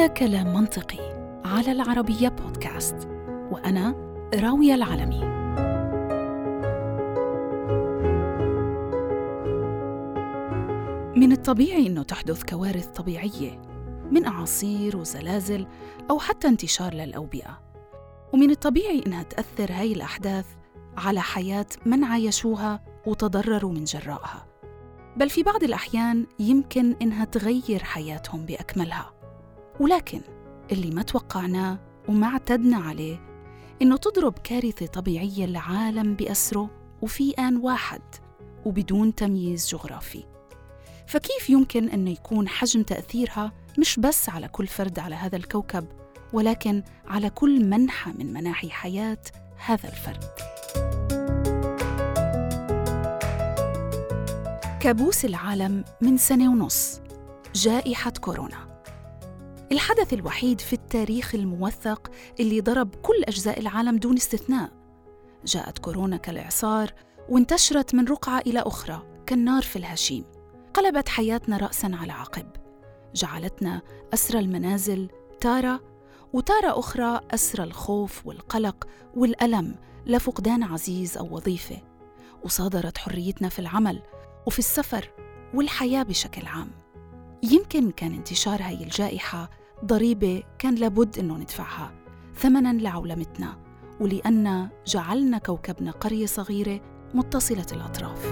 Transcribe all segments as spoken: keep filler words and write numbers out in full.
هذا كلام منطقي على العربية بودكاست، وأنا راوية العلمي. من الطبيعي أنه تحدث كوارث طبيعية من أعاصير وزلازل أو حتى انتشار للأوبئة، ومن الطبيعي أنها تأثر هاي الأحداث على حياة من عايشوها وتضرروا من جرائها، بل في بعض الأحيان يمكن إنها تغير حياتهم بأكملها. ولكن اللي ما توقعناه وما اعتدنا عليه إنه تضرب كارثة طبيعية العالم بأسره وفي آن واحد وبدون تمييز جغرافي. فكيف يمكن أن يكون حجم تأثيرها مش بس على كل فرد على هذا الكوكب، ولكن على كل منحى من مناحي حياة هذا الفرد؟ كابوس العالم من سنة ونص، جائحة كورونا، الحدث الوحيد في التاريخ الموثق اللي ضرب كل أجزاء العالم دون استثناء. جاءت كورونا كالإعصار وانتشرت من رقعة إلى أخرى كالنار في الهشيم، قلبت حياتنا رأساً على عقب، جعلتنا أسرى المنازل تارة، وتارة أخرى أسرى الخوف والقلق والألم لفقدان عزيز أو وظيفة، وصادرت حريتنا في العمل وفي السفر والحياة بشكل عام. يمكن كان انتشار هاي الجائحة ضريبة كان لابد إنه ندفعها، ثمناً لعولمتنا ولأن جعلنا كوكبنا قرية صغيرة متصلة الأطراف.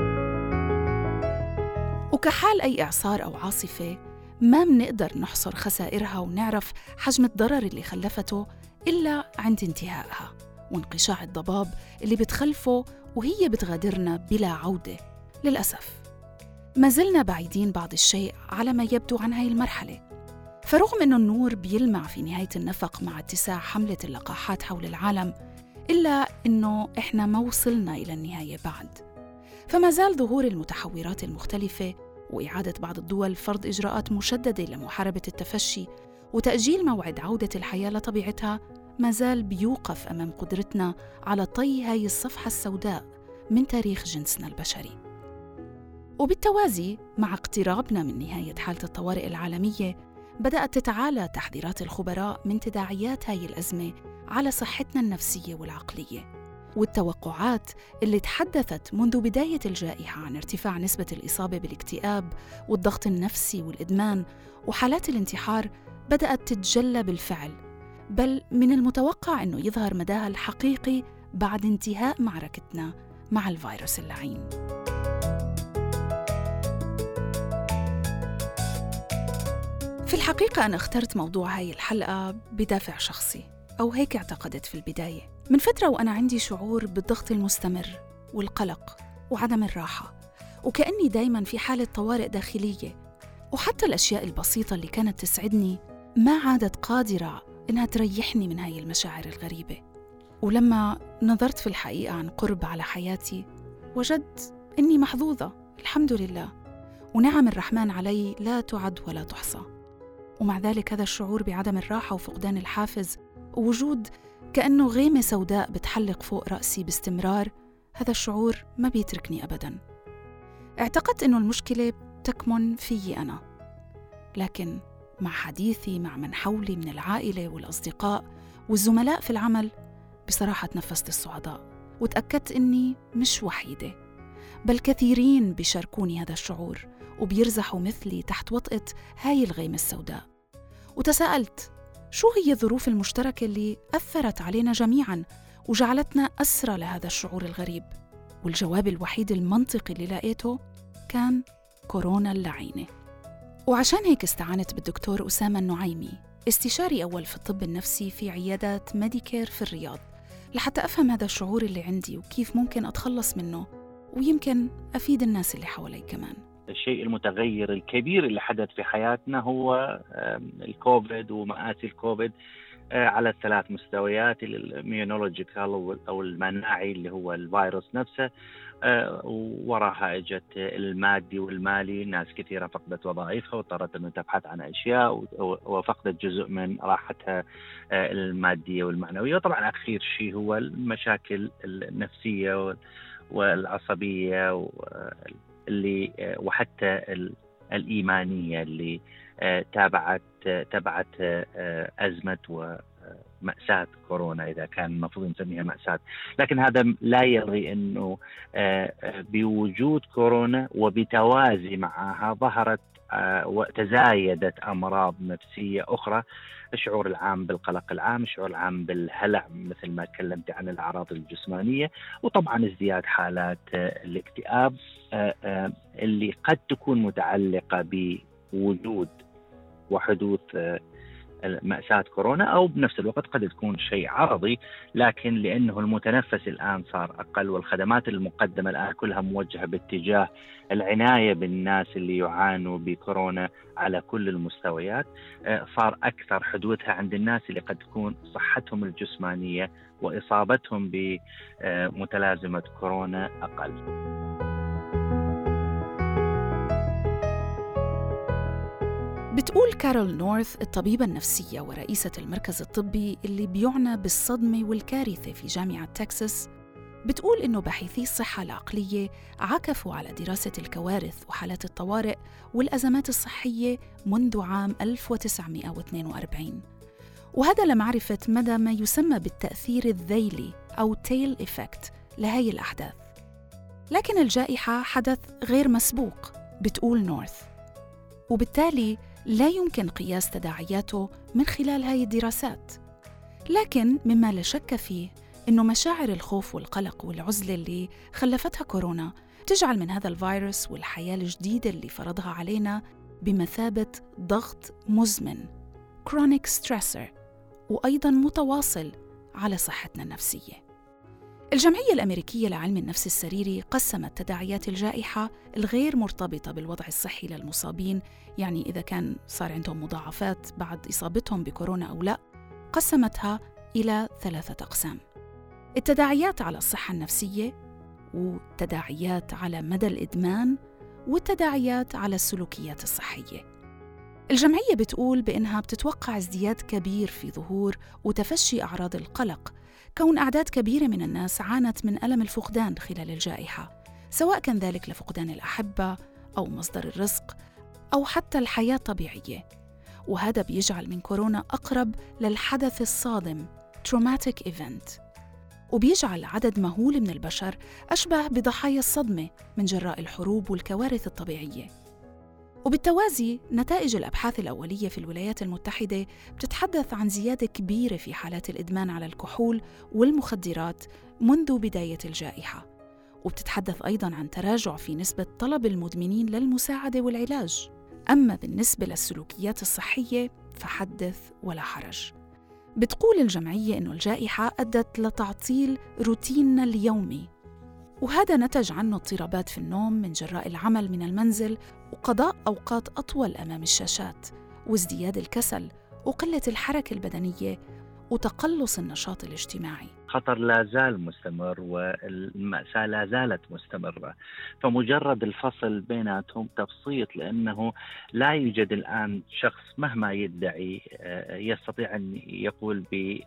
وكحال أي إعصار أو عاصفة ما منقدر نحصر خسائرها ونعرف حجم الضرر اللي خلفته إلا عند انتهائها وانقشاع الضباب اللي بتخلفه وهي بتغادرنا بلا عودة. للأسف ما زلنا بعيدين بعض الشيء على ما يبدو عن هاي المرحلة، فرغم أنه النور بيلمع في نهاية النفق مع اتساع حملة اللقاحات حول العالم، إلا أنه إحنا ما وصلنا إلى النهاية بعد. فما زال ظهور المتحورات المختلفة وإعادة بعض الدول فرض إجراءات مشددة لمحاربة التفشي وتأجيل موعد عودة الحياة لطبيعتها ما زال بيوقف أمام قدرتنا على طي هاي الصفحة السوداء من تاريخ جنسنا البشري. وبالتوازي مع اقترابنا من نهاية حالة الطوارئ العالمية، بدأت تتعالى تحذيرات الخبراء من تداعيات هاي الأزمة على صحتنا النفسية والعقلية، والتوقعات اللي تحدثت منذ بداية الجائحة عن ارتفاع نسبة الإصابة بالاكتئاب والضغط النفسي والإدمان وحالات الانتحار بدأت تتجلى بالفعل، بل من المتوقع أنه يظهر مداها الحقيقي بعد انتهاء معركتنا مع الفيروس اللعين. في الحقيقة أنا اخترت موضوع هاي الحلقة بدافع شخصي، أو هيك اعتقدت في البداية. من فترة وأنا عندي شعور بالضغط المستمر والقلق وعدم الراحة، وكأني دايماً في حالة طوارئ داخلية، وحتى الأشياء البسيطة اللي كانت تسعدني ما عادت قادرة إنها تريحني من هاي المشاعر الغريبة. ولما نظرت في الحقيقة عن قرب على حياتي، وجدت إني محظوظة الحمد لله، ونعم الرحمن علي لا تعد ولا تحصى. ومع ذلك هذا الشعور بعدم الراحة وفقدان الحافز ووجود كأنه غيمة سوداء بتحلق فوق رأسي باستمرار، هذا الشعور ما بيتركني أبداً. اعتقدت إنه المشكلة تكمن فيي أنا، لكن مع حديثي مع من حولي من العائلة والأصدقاء والزملاء في العمل، بصراحة تنفست الصعداء وتأكدت إني مش وحيدة، بل كثيرين بيشاركوني هذا الشعور وبيرزحوا مثلي تحت وطأة هاي الغيمة السوداء. وتساءلت شو هي الظروف المشتركة اللي أثرت علينا جميعاً وجعلتنا أسرى لهذا الشعور الغريب؟ والجواب الوحيد المنطقي اللي لقيته كان كورونا اللعينة. وعشان هيك استعانت بالدكتور أسامة النعيمي، استشاري أول في الطب النفسي في عيادات ميديكير في الرياض، لحتى أفهم هذا الشعور اللي عندي وكيف ممكن أتخلص منه، ويمكن أفيد الناس اللي حوالي كمان. الشيء المتغير الكبير اللي حدث في حياتنا هو الكوفيد ومآسي الكوفيد على الثلاث مستويات، الإميونولوجيكال أو المناعي اللي هو الفيروس نفسه، وراها اجت المادي والمالي، ناس كثيرة فقدت وظائفها واضطرت أن تبحث عن أشياء وفقدت جزء من راحتها المادية والمعنوية. وطبعا أخير شيء هو المشاكل النفسية والعصبية اللي وحتى الإيمانية اللي تابعت تبعت أزمة ومأساة كورونا، إذا كان المفروض نسميها مأساة. لكن هذا لا يلغي أنه بوجود كورونا وبتوازي معها ظهرت وتزايدت أمراض نفسية أخرى، الشعور العام بالقلق العام، الشعور العام بالهلع مثل ما تكلمت عن الأعراض الجسمانية، وطبعا ازدياد حالات الاكتئاب اللي قد تكون متعلقة بوجود وحدوث مأساة كورونا، أو بنفس الوقت قد تكون شيء عرضي، لكن لأنه المتنفس الآن صار أقل والخدمات المقدمة الآن كلها موجهة باتجاه العناية بالناس اللي يعانوا بكورونا على كل المستويات، صار أكثر حدوثها عند الناس اللي قد تكون صحتهم الجسمانية وإصابتهم بمتلازمة كورونا أقل. بتقول كارول نورث الطبيبة النفسية ورئيسة المركز الطبي اللي بيعنى بالصدمة والكارثة في جامعة تكساس، بتقول إنه باحثي الصحة العقلية عكفوا على دراسة الكوارث وحالات الطوارئ والأزمات الصحية منذ عام ألف وتسعمائة واثنين وأربعين، وهذا لمعرفة مدى ما يسمى بالتأثير الذيلي أو تيل إفكت لهي الأحداث. لكن الجائحة حدث غير مسبوق، بتقول نورث، وبالتالي لا يمكن قياس تداعياته من خلال هاي الدراسات. لكن مما لا شك فيه إنه مشاعر الخوف والقلق والعزلة اللي خلفتها كورونا تجعل من هذا الفيروس والحياة الجديدة اللي فرضها علينا بمثابة ضغط مزمن chronic stressor، وأيضاً متواصل على صحتنا النفسية. الجمعية الأمريكية لعلم النفس السريري قسمت تداعيات الجائحة الغير مرتبطة بالوضع الصحي للمصابين، يعني إذا كان صار عندهم مضاعفات بعد إصابتهم بكورونا أو لا، قسمتها إلى ثلاثة أقسام: التداعيات على الصحة النفسية، والتداعيات على مدى الإدمان، والتداعيات على السلوكيات الصحية. الجمعية بتقول بأنها بتتوقع ازدياد كبير في ظهور وتفشي أعراض القلق، كون أعداد كبيرة من الناس عانت من ألم الفقدان خلال الجائحة، سواء كان ذلك لفقدان الأحبة أو مصدر الرزق أو حتى الحياة الطبيعية، وهذا بيجعل من كورونا أقرب للحدث الصادم traumatic event، وبيجعل عدد مهول من البشر أشبه بضحايا الصدمة من جراء الحروب والكوارث الطبيعية. وبالتوازي نتائج الأبحاث الأولية في الولايات المتحدة بتتحدث عن زيادة كبيرة في حالات الإدمان على الكحول والمخدرات منذ بداية الجائحة، وبتتحدث أيضاً عن تراجع في نسبة طلب المدمنين للمساعدة والعلاج. أما بالنسبة للسلوكيات الصحية فحدث ولا حرج. بتقول الجمعية إنه الجائحة أدت لتعطيل روتيننا اليومي، وهذا نتج عنه اضطرابات في النوم من جراء العمل من المنزل وقضاء أوقات أطول أمام الشاشات، وازدياد الكسل وقلة الحركة البدنية وتقلص النشاط الاجتماعي. خطر لا زال مستمر والمأساة لا زالت مستمرة، فمجرد الفصل بيناتهم تبسيط، لأنه لا يوجد الآن شخص مهما يدعي يستطيع أن يقول ب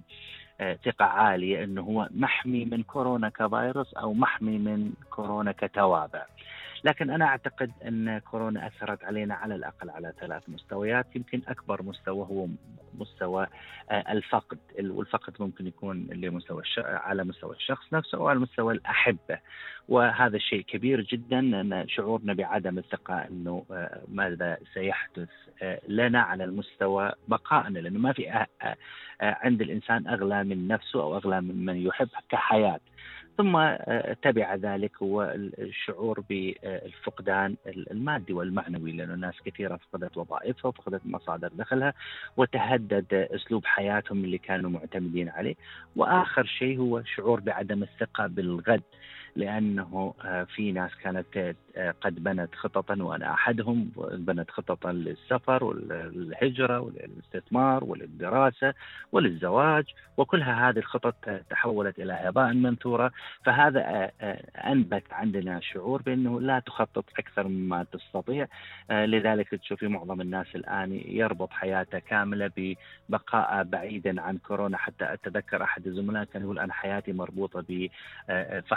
ثقة عالية أنه هو محمي من كورونا كفيروس أو محمي من كورونا كتوابع. لكن أنا أعتقد أن كورونا أثرت علينا على الأقل على ثلاث مستويات. يمكن أكبر مستوى هو مستوى الفقد، والفقد ممكن يكون لمستوى على مستوى الشخص نفسه أو على مستوى الأحبة، وهذا الشيء كبير جدا، أن شعورنا بعدم الثقة أنه ماذا سيحدث لنا على المستوى بقائنا، لأنه ما في عند الإنسان أغلى من نفسه أو أغلى من من يحب كحياة. ثم تبع ذلك هو الشعور بالفقدان المادي والمعنوي، لأن الناس كثيرة فقدت وظائفها وفقدت مصادر دخلها وتهدد أسلوب حياتهم اللي كانوا معتمدين عليه. وآخر شيء هو شعور بعدم الثقة بالغد، لأنه في ناس كانت قد بنت خططا، وأنا أحدهم، بنت خططا للسفر والهجرة والاستثمار وللدراسة وللزواج، وكلها هذه الخطط تحولت إلى هباء منثورة. فهذا أنبت عندنا شعور بأنه لا تخطط أكثر مما تستطيع. لذلك تشوفي معظم الناس الآن يربط حياته كاملة ببقاء بعيدا عن كورونا. حتى أتذكر أحد الزملاء كان يقول أنا حياتي مربوطة بفحص البي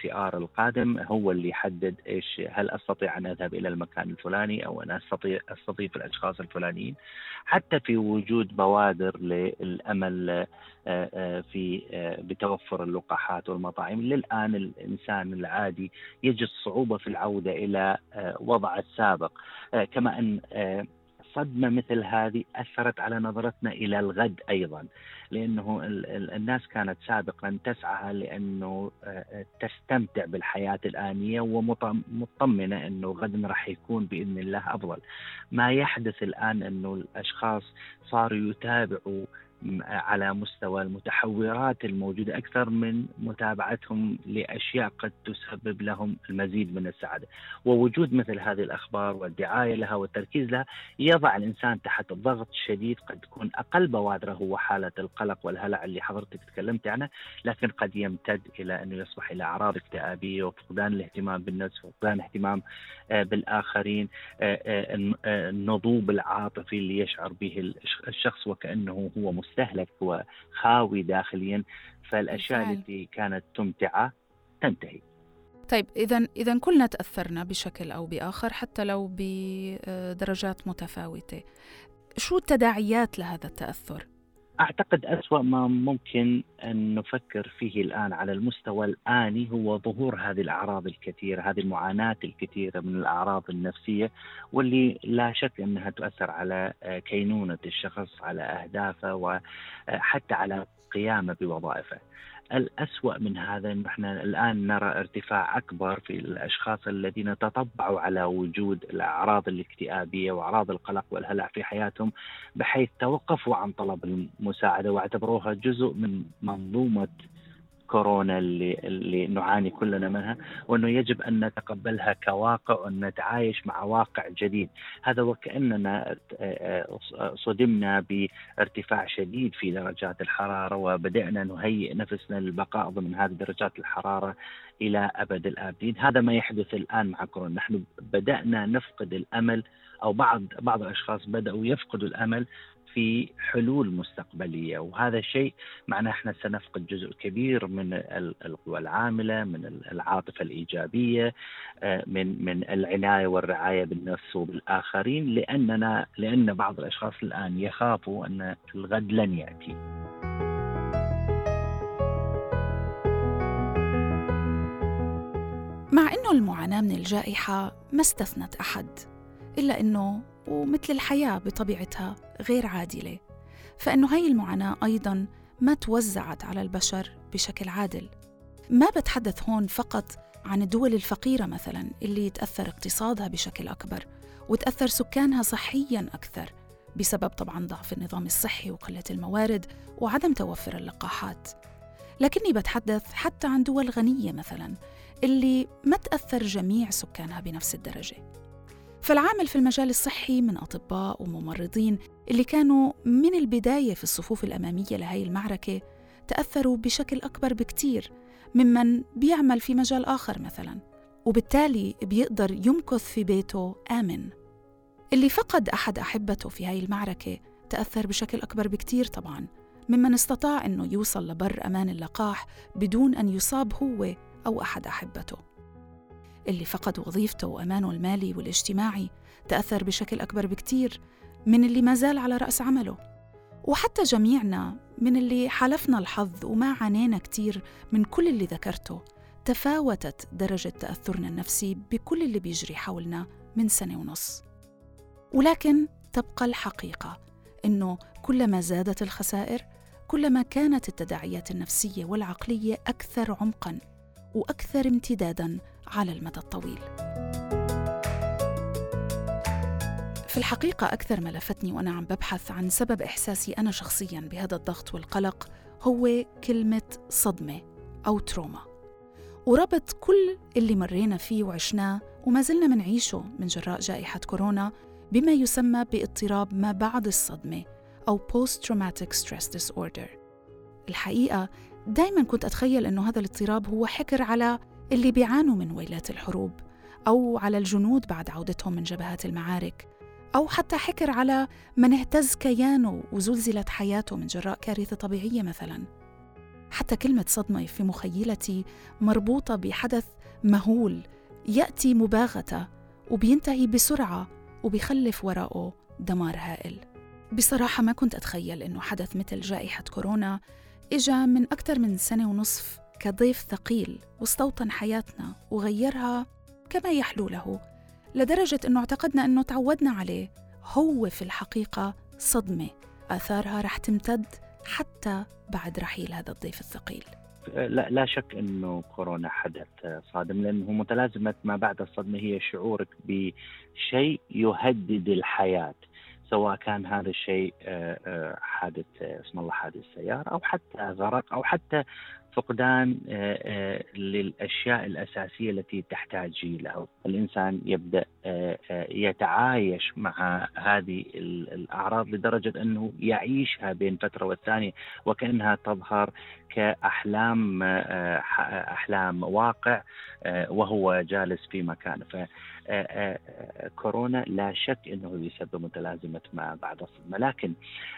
سي آر القادم هو اللي يحدد إيش، هل أستطيع أن أذهب إلى المكان الفلاني أو أن أستطيع أستضيف الأشخاص الفلانيين. حتى في وجود بوادر للأمل في بتوفر اللقاحات والمطاعم، للآن الإنسان العادي يجد صعوبة في العودة إلى وضع السابق. كما أن صدمة مثل هذه أثرت على نظرتنا إلى الغد أيضا، لأنه الناس كانت سابقا تسعى لأنه تستمتع بالحياة الآنية ومطمئنة أنه غدا راح يكون بإذن الله أفضل. ما يحدث الآن أنه الأشخاص صاروا يتابعوا على مستوى المتحورات الموجودة أكثر من متابعتهم لأشياء قد تسبب لهم المزيد من السعادة. ووجود مثل هذه الأخبار والدعاية لها والتركيز لها يضع الإنسان تحت ضغط شديد، قد تكون أقل بوادره هو حالة القلق والهلع اللي حضرتك تكلمت عنه، لكن قد يمتد إلى أنه يصبح إلى أعراض اكتئابية وفقدان الاهتمام بالنفس وفقدان الاهتمام بالآخرين، النضوب العاطفي اللي يشعر به الشخص وكأنه هو مستهلك وخاوي داخليا. فالأشياء التي كانت تمتعة تنتهي. طيب إذن إذن كلنا تأثرنا بشكل أو بآخر حتى لو بدرجات متفاوتة. شو التداعيات لهذا التأثر؟ أعتقد أسوأ ما ممكن أن نفكر فيه الآن على المستوى الآني هو ظهور هذه الأعراض الكثيرة، هذه المعاناة الكثيرة من الأعراض النفسية، واللي لا شك أنها تؤثر على كينونة الشخص، على أهدافه وحتى على قيامه بوظائفه. الأسوأ من هذا أن احنا الآن نرى ارتفاع أكبر في الأشخاص الذين تطبعوا على وجود الأعراض الاكتئابية وأعراض القلق والهلع في حياتهم، بحيث توقفوا عن طلب المساعدة واعتبروها جزء من منظومة كورونا اللي, اللي نعاني كلنا منها، وأنه يجب أن نتقبلها كواقع وأن نتعايش مع واقع جديد. هذا وكأننا صدمنا بارتفاع شديد في درجات الحرارة وبدأنا نهيئ نفسنا للبقاء ضمن هذه درجات الحرارة إلى أبد الآبدين. هذا ما يحدث الآن مع كورونا. نحن بدأنا نفقد الأمل، أو بعض بعض الأشخاص بدأوا يفقدوا الأمل في حلول مستقبلية، وهذا الشيء معناه احنا سنفقد جزء كبير من القوى العاملة، من العاطفة الإيجابية، من من العناية والرعاية بالنفس وبالآخرين، لأننا لأن بعض الأشخاص الآن يخافوا أن الغد لن يأتي. مع أنه المعاناة من الجائحة ما استثنت أحد، إلا أنه ومثل الحياة بطبيعتها غير عادلة، فإنه هاي المعاناة أيضاً ما توزعت على البشر بشكل عادل. ما بتحدث هون فقط عن الدول الفقيرة مثلاً اللي يتأثر اقتصادها بشكل أكبر وتأثر سكانها صحياً أكثر بسبب طبعاً ضعف النظام الصحي وقلة الموارد وعدم توفر اللقاحات، لكني بتحدث حتى عن دول غنية مثلاً اللي ما تأثر جميع سكانها بنفس الدرجة. فالعامل في المجال الصحي من أطباء وممرضين اللي كانوا من البداية في الصفوف الأمامية لهي المعركة تأثروا بشكل أكبر بكتير ممن بيعمل في مجال آخر مثلاً، وبالتالي بيقدر يمكث في بيته آمن. اللي فقد أحد أحبته في هاي المعركة تأثر بشكل أكبر بكتير طبعاً ممن استطاع أنه يوصل لبر أمان اللقاح بدون أن يصاب هو أو أحد أحبته. اللي فقد وظيفته وأمانه المالي والاجتماعي تأثر بشكل أكبر بكتير من اللي ما زال على رأس عمله. وحتى جميعنا من اللي حالفنا الحظ وما عانينا كتير من كل اللي ذكرته، تفاوتت درجة تأثرنا النفسي بكل اللي بيجري حولنا من سنة ونص. ولكن تبقى الحقيقة إنه كلما زادت الخسائر كلما كانت التداعيات النفسية والعقلية أكثر عمقاً وأكثر امتداداً على المدى الطويل. في الحقيقة أكثر ما لفتني وأنا عم ببحث عن سبب إحساسي أنا شخصياً بهذا الضغط والقلق هو كلمة صدمة أو تروما، وربط كل اللي مرينا فيه وعشناه وما زلنا منعيشه من جراء جائحة كورونا بما يسمى باضطراب ما بعد الصدمة أو Post-Traumatic Stress Disorder. الحقيقة دايماً كنت أتخيل أنه هذا الاضطراب هو حكر على اللي بيعانوا من ويلات الحروب، أو على الجنود بعد عودتهم من جبهات المعارك، أو حتى حكر على من اهتز كيانه وزلزلت حياته من جراء كارثة طبيعية مثلاً. حتى كلمة صدمة في مخيلتي مربوطة بحدث مهول يأتي مباغتة وبينتهي بسرعة وبيخلف وراءه دمار هائل. بصراحة ما كنت أتخيل إنه حدث مثل جائحة كورونا إجا من أكثر من سنة ونصف كضيف ثقيل واستوطن حياتنا وغيرها كما يحلو له، لدرجة إنه اعتقدنا إنه تعودنا عليه. هو في الحقيقة صدمة آثارها رح تمتد حتى بعد رحيل هذا الضيف الثقيل. لا, لا شك أنه كورونا حدث صادم، لأنه متلازمة ما بعد الصدمة هي شعورك بشيء يهدد الحياة، سواء كان هذا الشيء حادث اسم الله حادث سيارة أو حتى غرق أو حتى فقدان للأشياء الأساسية التي تحتاج له. الإنسان يبدأ يتعايش مع هذه الأعراض لدرجة أنه يعيشها بين فترة والثانية وكأنها تظهر كأحلام أحلام واقع وهو جالس في مكانه. فكورونا لا شك أنه يسبب متلازمة ما بعد الصدمة، لكن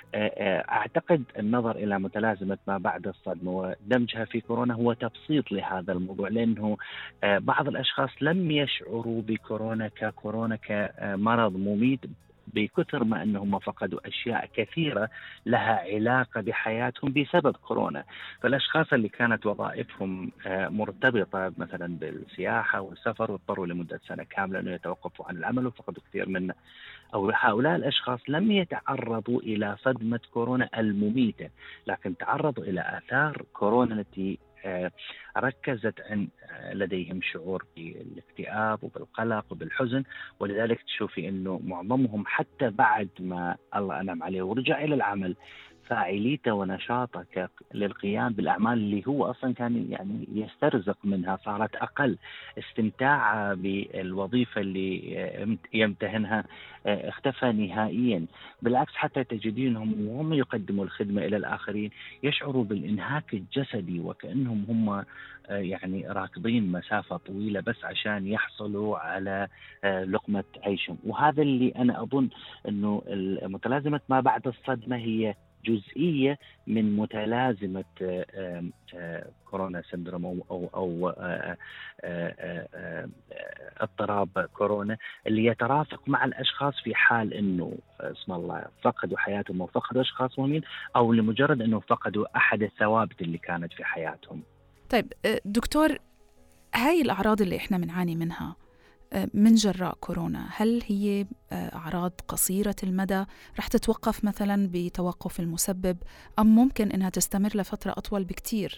أعتقد النظر إلى متلازمة ما بعد الصدمة ودمجها في كورونا هو تبسيط لهذا الموضوع، لأنه بعض الأشخاص لم يشعروا بكورونا ككورونا كمرض مميت بكثر ما أنهم فقدوا أشياء كثيرة لها علاقة بحياتهم بسبب كورونا. فالأشخاص اللي كانت وظائفهم مرتبطة مثلا بالسياحة والسفر واضطروا لمدة سنة كاملة أنه يتوقفوا عن العمل وفقدوا كثير منه، أو هؤلاء الأشخاص لم يتعرضوا إلى صدمة كورونا المميتة، لكن تعرضوا إلى آثار كورونا التي ركزت عن لديهم شعور بالاكتئاب وبالقلق وبالحزن. ولذلك تشوفي أنه معظمهم حتى بعد ما الله أنعم عليه ورجع إلى العمل فاعليته ونشاطه للقيام بالأعمال اللي هو أصلا كان يعني يسترزق منها صارت أقل، استمتاعه بالوظيفة اللي يمتهنها اختفى نهائيا. بالعكس حتى تجدينهم وهم يقدموا الخدمة إلى الآخرين يشعروا بالإنهاك الجسدي وكأنهم هم يعني راكضين مسافة طويلة بس عشان يحصلوا على لقمة عيشهم. وهذا اللي أنا أظن أنه متلازمة ما بعد الصدمة هي جزئية من متلازمة كورونا سندروم أو, أو, أو اضطراب كورونا اللي يترافق مع الأشخاص في حال أنه اسم الله فقدوا حياتهم أو فقدوا أشخاص مهمين أو لمجرد أنه فقدوا أحد الثوابت اللي كانت في حياتهم. طيب دكتور، هاي الأعراض اللي إحنا بنعاني منها من جراء كورونا هل هي أعراض قصيرة المدى رح تتوقف مثلا بتوقف المسبب، أم ممكن إنها تستمر لفترة أطول بكتير،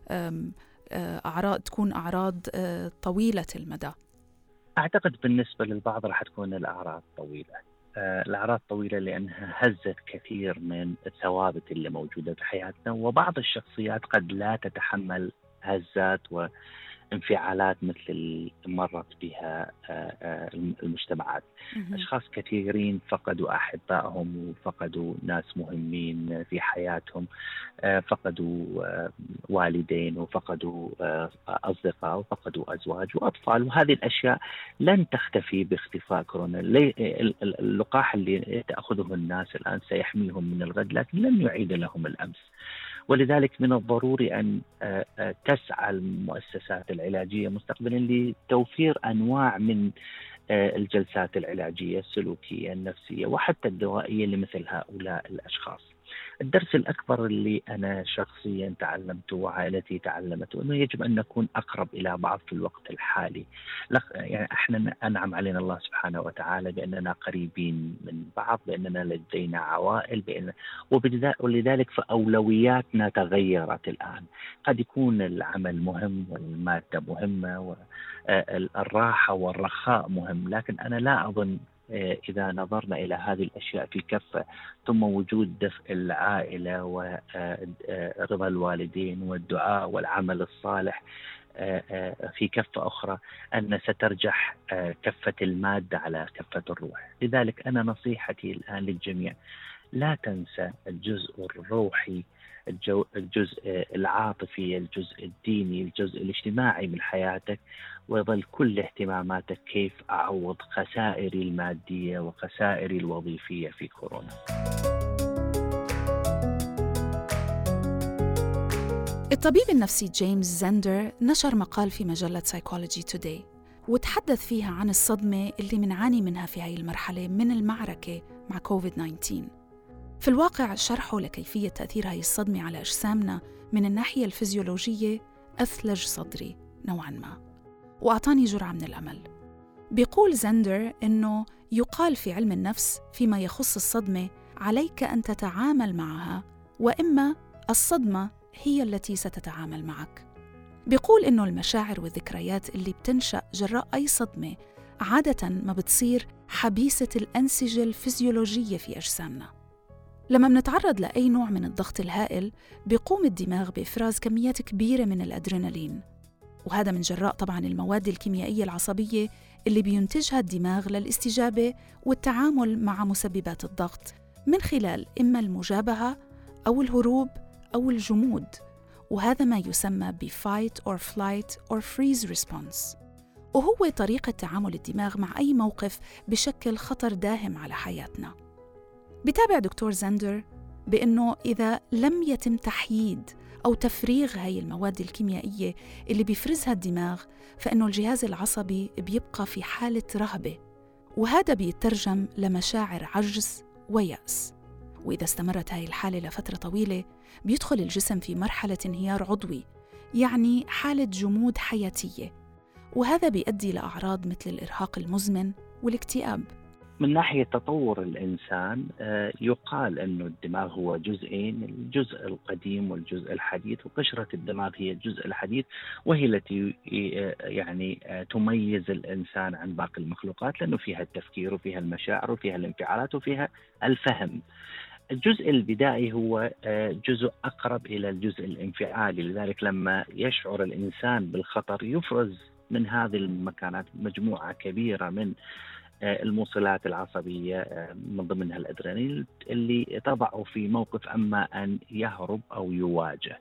أعراض تكون أعراض طويلة المدى؟ أعتقد بالنسبة للبعض رح تكون الأعراض طويلة. الأعراض طويلة لأنها هزت كثير من الثوابت اللي موجودة في حياتنا، وبعض الشخصيات قد لا تتحمل هزات و انفعالات مثل اللي مرت بها المجتمعات. أشخاص كثيرين فقدوا أحبائهم وفقدوا ناس مهمين في حياتهم، فقدوا والدين وفقدوا أصدقاء وفقدوا أزواج وأطفال، وهذه الأشياء لن تختفي باختفاء كورونا. اللقاح اللي تأخذه الناس الآن سيحميهم من الغد لكن لن يعيد لهم الأمس. ولذلك من الضروري أن تسعى المؤسسات العلاجية مستقبلا لتوفير أنواع من الجلسات العلاجية السلوكية النفسية وحتى الدوائية لمثل هؤلاء الأشخاص. الدرس الأكبر اللي أنا شخصيا تعلمته وعائلتي تعلمته أنه يجب أن نكون أقرب إلى بعض في الوقت الحالي. يعني إحنا أنعم علينا الله سبحانه وتعالى بأننا قريبين من بعض، بأننا لدينا عوائل، بأن ولذلك فأولوياتنا تغيرت الآن. قد يكون العمل مهم والمادة مهمة والراحة والرخاء مهم، لكن أنا لا أظن إذا نظرنا إلى هذه الأشياء في كفة ثم وجود دفء العائلة ورضا الوالدين والدعاء والعمل الصالح في كفة أخرى أن سترجح كفة المادة على كفة الروح. لذلك أنا نصيحتي الآن للجميع لا تنسى الجزء الروحي، الجزء العاطفي، الجزء الديني، الجزء الاجتماعي من حياتك، ويظل كل اهتماماتك كيف أعوض خسائري المادية وخسائري الوظيفية في كورونا. الطبيب النفسي جيمس زندر نشر مقال في مجلة Psychology Today وتحدث فيها عن الصدمة اللي منعاني منها في هاي المرحلة من المعركة مع كوفيد تسعة عشر. في الواقع شرحه لكيفية تأثير هاي الصدمة على أجسامنا من الناحية الفيزيولوجية أثلج صدري نوعاً ما وأعطاني جرعة من الأمل. بيقول زندر إنه يقال في علم النفس فيما يخص الصدمة عليك أن تتعامل معها وإما الصدمة هي التي ستتعامل معك. بيقول إنه المشاعر والذكريات اللي بتنشأ جراء أي صدمة عادة ما بتصير حبيسة الأنسجة الفيزيولوجية في أجسامنا. لما منتعرض لأي نوع من الضغط الهائل بيقوم الدماغ بإفراز كميات كبيرة من الأدرينالين، وهذا من جراء طبعاً المواد الكيميائية العصبية اللي بينتجها الدماغ للاستجابة والتعامل مع مسببات الضغط من خلال إما المجابهة أو الهروب أو الجمود، وهذا ما يسمى ب fight or flight or freeze response، وهو طريقة تعامل الدماغ مع أي موقف بشكل خطر داهم على حياتنا. بتابع دكتور زندر بأنه إذا لم يتم تحييد أو تفريغ هاي المواد الكيميائية اللي بيفرزها الدماغ فإنه الجهاز العصبي بيبقى في حالة رهبة، وهذا بيترجم لمشاعر عجز ويأس. وإذا استمرت هاي الحالة لفترة طويلة بيدخل الجسم في مرحلة انهيار عضوي، يعني حالة جمود حياتية، وهذا بيؤدي لأعراض مثل الإرهاق المزمن والاكتئاب. من ناحية تطور الإنسان يقال أنه الدماغ هو جزئين، الجزء القديم والجزء الحديث، وقشرة الدماغ هي الجزء الحديث وهي التي يعني تميز الإنسان عن باقي المخلوقات، لأنه فيها التفكير وفيها المشاعر وفيها الانفعالات وفيها الفهم. الجزء البدائي هو جزء أقرب إلى الجزء الانفعالي، لذلك لما يشعر الإنسان بالخطر يفرز من هذه المكانات مجموعة كبيرة من الموصلات العصبية من ضمنها الأدرينالين اللي تضعه في موقف أما أن يهرب أو يواجه،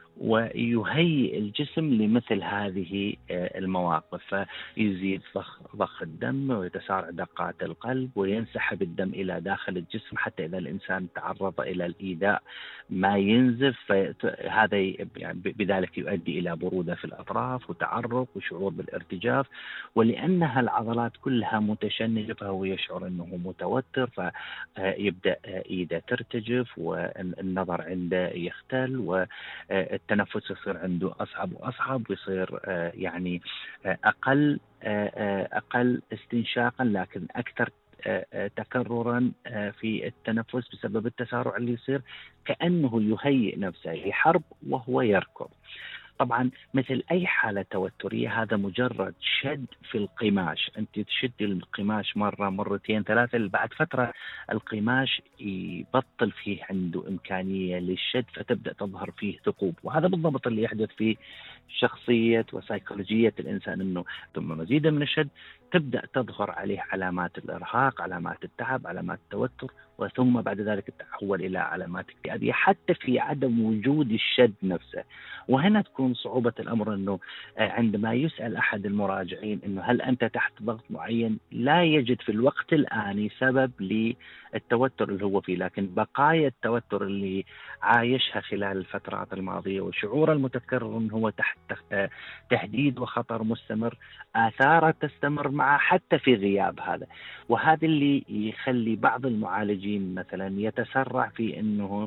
ويهيئ الجسم لمثل هذه المواقف، فيزيد ضخ ضخ الدم ويتسارع دقات القلب وينسحب الدم إلى داخل الجسم، حتى إذا الإنسان تعرض إلى الإيذاء ما ينزف، فهذا يعني بذلك يؤدي إلى برودة في الأطراف وتعرق وشعور بالارتجاف، ولأنها العضلات كلها متشنجة فهو يشعر أنه متوتر، فيبدأ إيده ترتجف والنظر عنده يختل و التنفس يصير عنده أصعب وأصعب، ويصير يعني أقل أقل استنشاقا لكن أكثر تكررا في التنفس بسبب التسارع اللي يصير، كأنه يهيئ نفسه لحرب وهو يركض. طبعا مثل أي حالة توترية هذا مجرد شد في القماش، أنت تشد القماش مرة مرتين ثلاثة، بعد فترة القماش يبطل فيه عنده إمكانية للشد فتبدأ تظهر فيه ثقوب، وهذا بالضبط اللي يحدث في شخصية وسيكولوجية الإنسان، أنه ثم مزيدا من الشد تبدأ تظهر عليه علامات الإرهاق، علامات التعب، علامات التوتر، وثم بعد ذلك تتحول إلى علامات اكتئابية حتى في عدم وجود الشد نفسه. وهنا تكون صعوبة الأمر أنه عندما يسأل أحد المراجعين أنه هل أنت تحت ضغط معين، لا يجد في الوقت الآني سبب للتوتر اللي هو فيه، لكن بقايا التوتر اللي عايشها خلال الفترات الماضية وشعور المتكرر أنه هو تحت تهديد وخطر مستمر آثاره تستمر معه حتى في غياب هذا. وهذا اللي يخلي بعض المعالجين مثلا يتسرع في أنه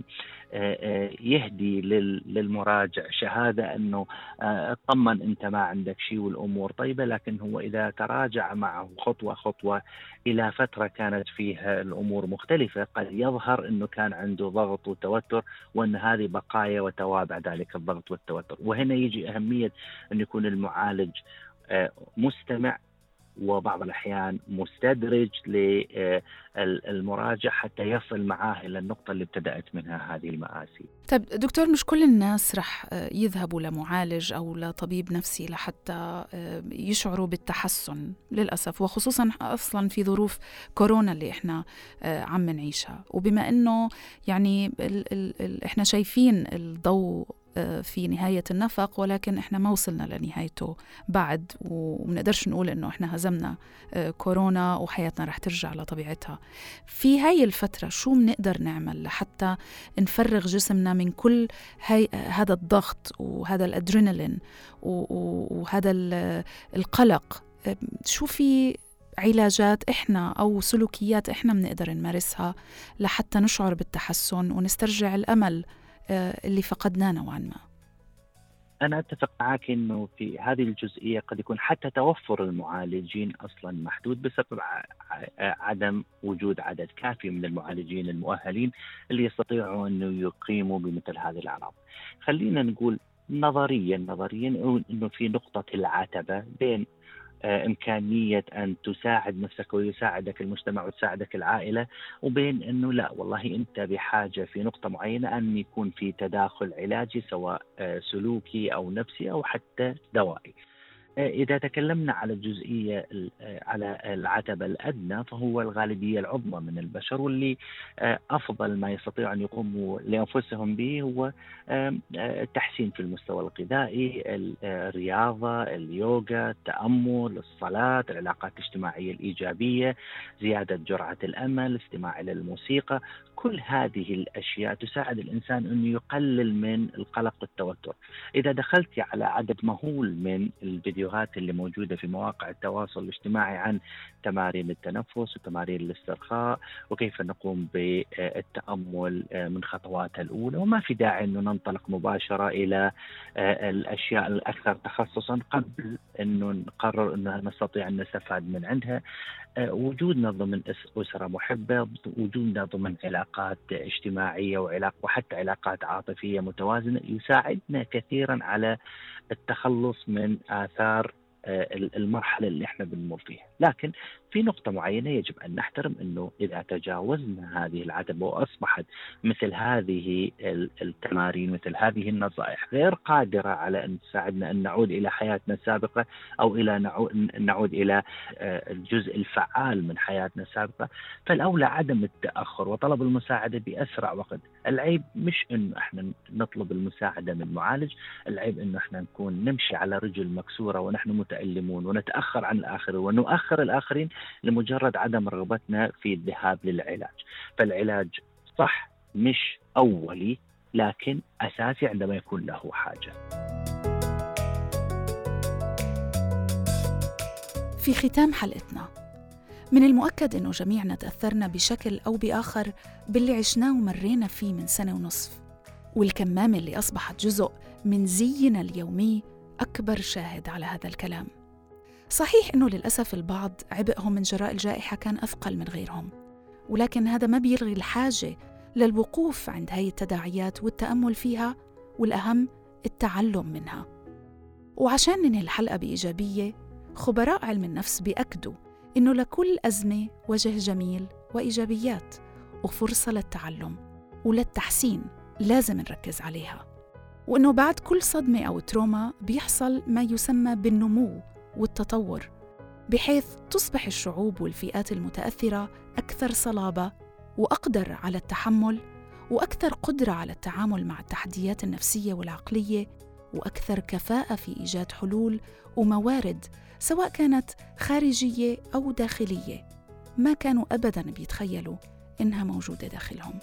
يهدي للمراجع شهادة أنه اطمن أنت ما عندك شيء والأمور طيبة، لكن هو إذا تراجع معه خطوة خطوة إلى فترة كانت فيها الأمور مختلفة قد يظهر أنه كان عنده ضغط وتوتر، وأن هذه بقايا وتوابع ذلك الضغط والتوتر. وهنا يجي أهمية أن يكون المعالج مستمع وبعض الأحيان مستدرج للمراجع حتى يصل معاه إلى النقطة اللي ابتدأت منها هذه المآسي. طيب دكتور، مش كل الناس رح يذهبوا لمعالج أو لطبيب نفسي لحتى يشعروا بالتحسن للأسف، وخصوصا أصلا في ظروف كورونا اللي إحنا عم نعيشها، وبما أنه يعني ال ال ال إحنا شايفين الضوء في نهاية النفق، ولكن إحنا ما وصلنا لنهايته بعد، ومنقدرش نقول إنه إحنا هزمنا كورونا وحياتنا رح ترجع لطبيعتها. في هاي الفترة شو منقدر نعمل لحتى نفرغ جسمنا من كل هاي هذا الضغط وهذا الأدرينالين وهذا القلق؟ شو في علاجات إحنا أو سلوكيات إحنا منقدر نمارسها لحتى نشعر بالتحسن ونسترجع الأمل اللي فقدناه نوعا ما؟ أنا أتفق معك إنه في هذه الجزئية قد يكون حتى توفر المعالجين أصلا محدود بسبب عدم وجود عدد كافي من المعالجين المؤهلين اللي يستطيعوا أنه يقيموا بمثل هذه الأعراض. خلينا نقول نظريا نظريا إنه في نقطة العتبة بين إمكانية أن تساعد نفسك ويساعدك المجتمع وتساعدك العائلة، وبين أنه لا والله أنت بحاجة في نقطة معينة أن يكون في تداخل علاجي سواء سلوكي أو نفسي أو حتى دوائي. إذا تكلمنا على الجزئية على العتبة الأدنى فهو الغالبية العظمى من البشر، واللي أفضل ما يستطيع أن يقوموا لأنفسهم به هو التحسين في المستوى الغذائي، الرياضة، اليوغا، التأمل، الصلاة، العلاقات الاجتماعية الإيجابية، زيادة جرعة الأمل، استماع إلى الموسيقى. كل هذه الأشياء تساعد الإنسان أن يقلل من القلق والتوتر. إذا دخلت على عدد مهول من الفيديوهات اللي موجودة في مواقع التواصل الاجتماعي عن تمارين التنفس وتمارين الاسترخاء وكيف نقوم بالتأمل من خطواتها الأولى، وما في داعي أنه ننطلق مباشرة إلى الأشياء الأكثر تخصصا قبل أنه نقرر أنه نستطيع أن نستفاد من عندها. وجودنا ضمن أسرة محبة، وجودنا ضمن علاقات اجتماعية وعلاق وحتى علاقات عاطفية متوازنة يساعدنا كثيرا على التخلص من آثار المرحلة اللي احنا بنمر فيها. لكن في نقطة معينة يجب أن نحترم أنه إذا تجاوزنا هذه العتبة وأصبحت مثل هذه التمارين مثل هذه النصائح غير قادرة على أن تساعدنا أن نعود إلى حياتنا السابقة أو إلى نعود إلى الجزء الفعال من حياتنا السابقة، فالأولى عدم التأخر وطلب المساعدة بأسرع وقت. العيب مش أنه احنا نطلب المساعدة من معالج، العيب أنه احنا نكون نمشي على رجل مكسورة ونحن متألمون ونتأخر عن الآخرين ونؤخر الآخرين لمجرد عدم رغبتنا في الذهاب للعلاج. فالعلاج صح مش أولي لكن أساسي عندما يكون له حاجة. في ختام حلقتنا، من المؤكد أنه جميعنا تأثرنا بشكل أو بآخر باللي عشناه ومرينا فيه من سنة ونصف، والكمامة اللي أصبحت جزء من زينا اليومي أكبر شاهد على هذا الكلام. صحيح أنه للأسف البعض عبئهم من جراء الجائحة كان أثقل من غيرهم، ولكن هذا ما بيلغي الحاجة للوقوف عند هاي التداعيات والتأمل فيها، والأهم التعلم منها. وعشان ننهي الحلقة بإيجابية، خبراء علم النفس بيأكدوا إنه لكل أزمة وجه جميل وإيجابيات وفرصة للتعلم وللتحسين لازم نركز عليها، وإنه بعد كل صدمة أو تروما بيحصل ما يسمى بالنمو والتطور، بحيث تصبح الشعوب والفئات المتأثرة أكثر صلابة وأقدر على التحمل وأكثر قدرة على التعامل مع التحديات النفسية والعقلية، وأكثر كفاءة في إيجاد حلول وموارد سواء كانت خارجية أو داخلية ما كانوا أبداً بيتخيلوا إنها موجودة داخلهم.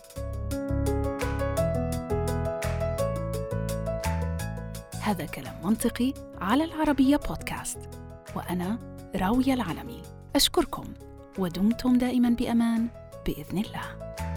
هذا كلام منطقي على العربية بودكاست، وأنا راوية العلمي. أشكركم ودمتم دائماً بأمان بإذن الله.